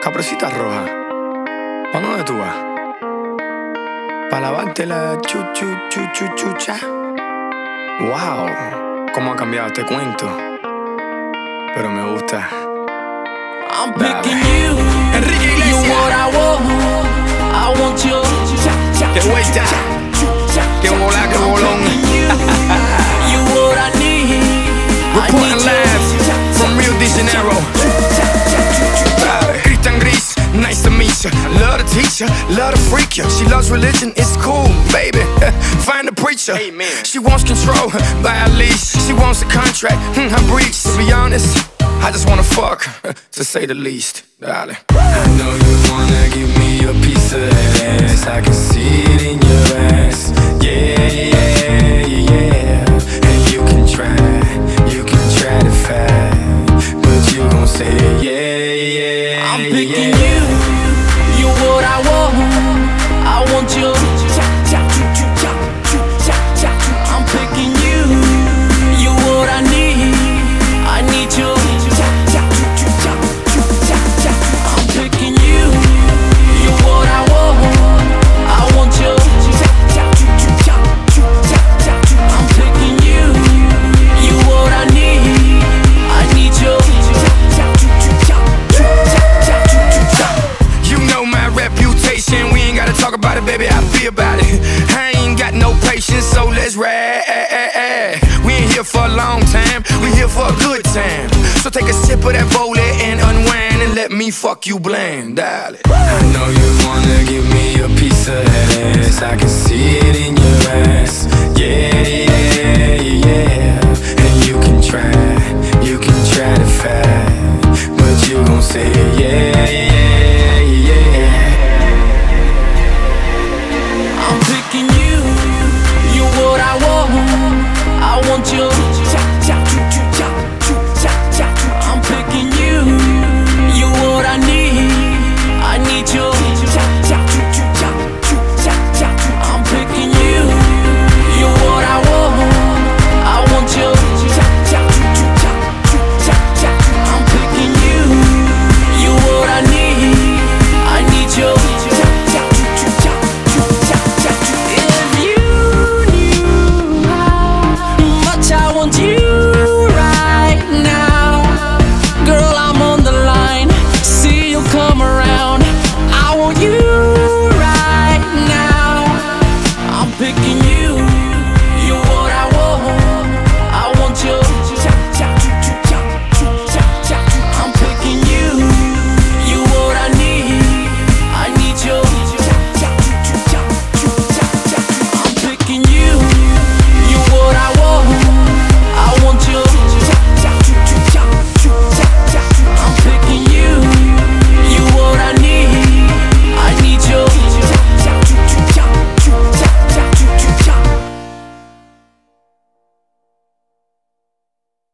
Capricita roja, ¿pa' dónde tú vas? Pa' lavarte la chucha. Wow, cómo ha cambiado este cuento. Pero me gusta. I'm picking you. Enrique Iglesias. You what I want you. Que vuelta, que volá, que bolón. You what I need. Reporting live from Rio de Janeiro. Cristian Gris, nice to meet ya. Love to teach ya, love to freak ya. She loves religion, it's cool, baby. Find a preacher. Amen. She wants control by a leash. She wants a contract, her breach. To be honest, I just wanna fuck, to say the least. Dale. I know you wanna give me a piece of that ass. I can see it in your ass. Yeah. And you can try to fight, but you gon' say yeah. I'm picking you. You what I want you. I'm picking you. You what I need you. I'm picking you. You what I want you. I'm picking you. You what I need you. You know my reputation, we ain't gotta talk about it, baby, I feel about it. I ain't got no patience, so let's ride. We ain't here for a long time, we here for a good time. So take a sip of that Volley and unwind and let me fuck you blind, darling. I know you wanna give me a piece of that ass. I can see it in your ass. Yeah. And you can try to fight, but you gon' say yeah.